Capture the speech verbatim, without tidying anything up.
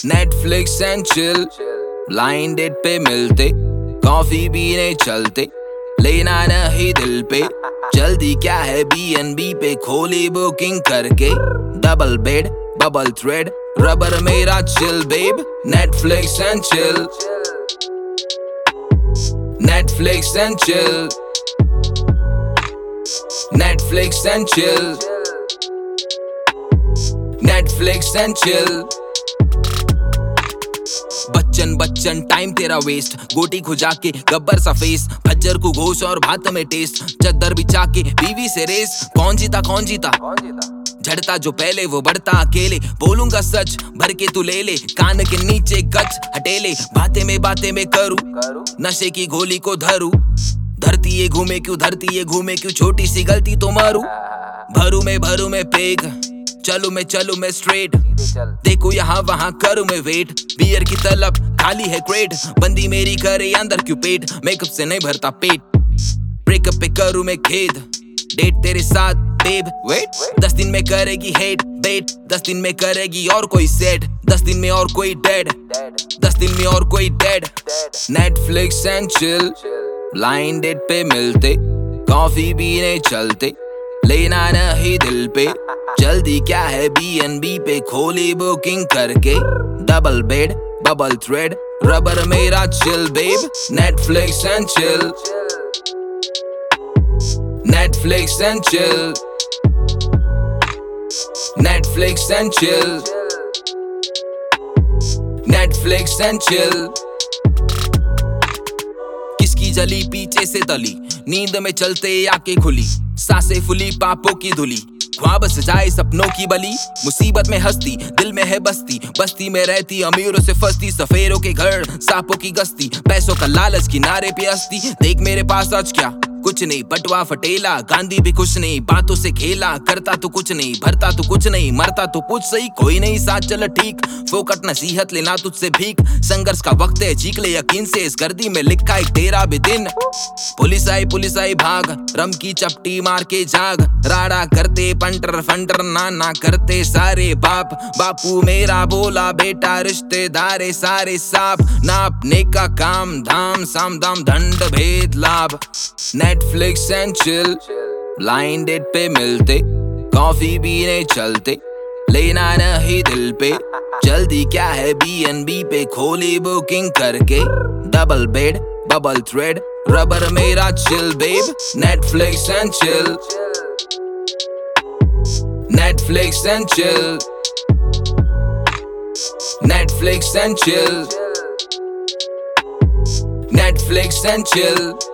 Netflix and chill, blind date पे मिलते, coffee पीने चलते, लेना नहीं दिल पे, जल्दी क्या है बी एन बी पे खोली बुकिंग करके, double bed bubble thread rubber मेरा chill babe, Netflix and chill, Netflix and chill, Netflix and chill, Netflix and chill. Bachchan Bachchan time तेरा वेस्ट, गोटी खुजा के गब्बर सा फेस, फज्जर को घोष और भात में टेस्ट, चद्दर बिछा के बीवी से रेस, कौन जीता कौन जीता झड़ता जो पहले वो बढ़ता अकेले, बोलूंगा सच भर के तू ले ले, कान के नीचे गच हटेले, बातें में बातें में करूं, नशे की गोली को धरूं, धरती ये घूमे क्यों धरती ये घूमे क्यों, छोटी सी गलती तो मारूं, भरू में भरू में पेग, चलू मैं चलू मैं स्ट्रेट, देखो यहाँ वहाँ करूँ मैं वेट, बियर की तलब खाली है क्रेट, बंदी मेरी करे अंदर क्यों पेट, मेकअप से नहीं भरता पेट, ब्रेकअप पे करूँ मैं खेद, डेट तेरे साथ बेब वेट, दस दिन में करेगी हेट बेट, दस दिन में करेगी और कोई सेट, दस दिन में और कोई डेड, दस दिन में और कोई dead, Netflix and chill, blind date पे मिलते, कॉफी पीने चलते, लेना नहीं दिल पे, जल्दी क्या है बी एन बी पे खोली बुकिंग करके, double bed bubble thread rubber मेरा chill babe, Netflix and chill, Netflix and chill, Netflix and chill, Netflix and chill. किसकी जली पीछे से तली, नींद में चलते आके खुली, सांसें फुली पापों की धुली, ख्वाब सजाए सपनों की बली, मुसीबत में हंसती दिल में है बस्ती, बस्ती में रहती अमीरों से फंसती, सफेरों के घर सांपों की गस्ती, पैसों का लालच किनारे पे हंसती, देख मेरे पास आज क्या कुछ नहीं, बटवा फटेला गांधी भी कुछ नहीं, बातों से खेला करता तो कुछ नहीं, भरता तो कुछ नहीं, मरता तो कुछ सही, कोई नहीं साथ चल ठीक, फोकट नसीहत लेना तुझसे भीख, संघर्ष का वक्त है चीख ले यकीन से, इस गर्दी में लिखा एक तेरा भी दिन, पुलिस आई पुलिस आई भाग, रम की चपटी मार के जाग, राड़ा करते पंटर फंटर नाना करते सारे बाप, बापू मेरा बोला बेटा रिश्तेदारे सारे साफ, नापने का काम धाम साम दाम दंड भेद लाभ, Netflix and chill, blind date पे मिलते, कॉफी पीने चलते, लेना नहीं दिल पे, जल्दी क्या है बी एन बी पे खोली बुकिंग करके, double bed bubble thread rubber मेरा chill babe, Netflix and chill, Netflix and chill, Netflix and chill, Netflix and chill.